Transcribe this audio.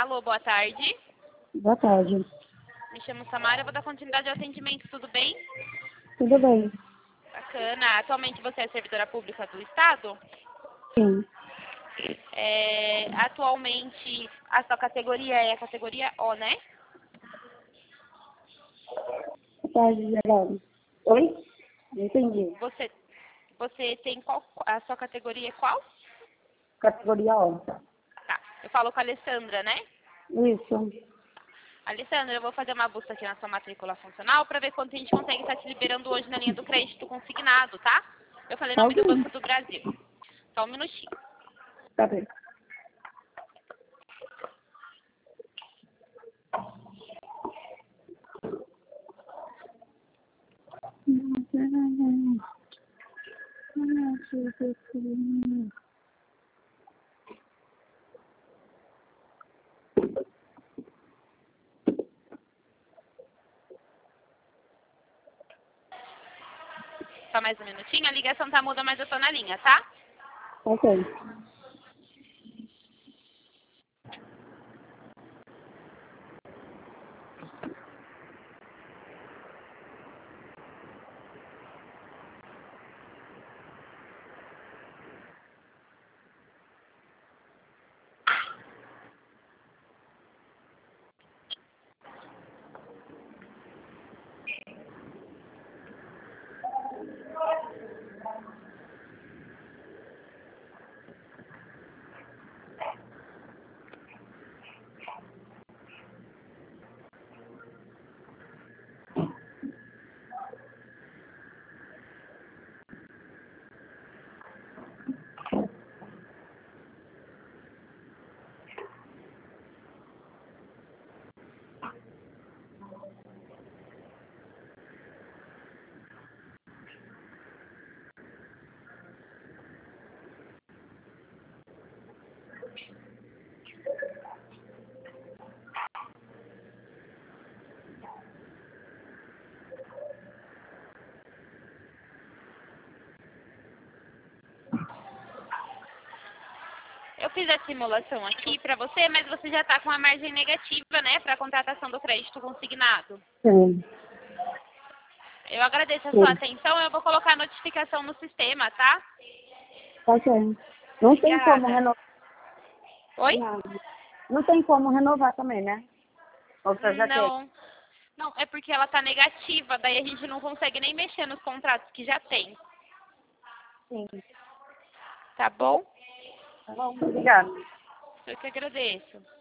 Alô, boa tarde. Boa tarde. Me chamo Samara, eu vou dar continuidade ao atendimento, tudo bem? Tudo bem? Bacana. Atualmente você é servidora pública do Estado? Sim. Atualmente a sua categoria é a categoria O, né? Boa tarde, Geraldo. Oi? Não entendi. Você tem qual? A sua categoria é qual? Categoria O. Tá. Eu falo com a Alessandra, né? Isso. Alessandra, eu vou fazer uma busca aqui na sua matrícula funcional para ver quanto a gente consegue estar te liberando hoje na linha do crédito consignado, tá? Eu falei em nome do Alguém? Banco do Brasil. Só um minutinho. Tá bem. Só mais um minutinho. A ligação tá muda, mas eu tô na linha, tá? Ok. Eu fiz a simulação aqui para você, mas você já está com a margem negativa, né, para a contratação do crédito consignado. Sim. Eu agradeço a sua Sim. atenção, eu vou colocar a notificação no sistema, tá? Ok. Não tem como Obrigada. renovar. Oi? Não tem como renovar também, né? Ou você já tem? Não. Não, é porque ela está negativa, daí a gente não consegue nem mexer nos contratos que já tem. Sim. Tá bom? Tá bom. Obrigada. Eu que agradeço.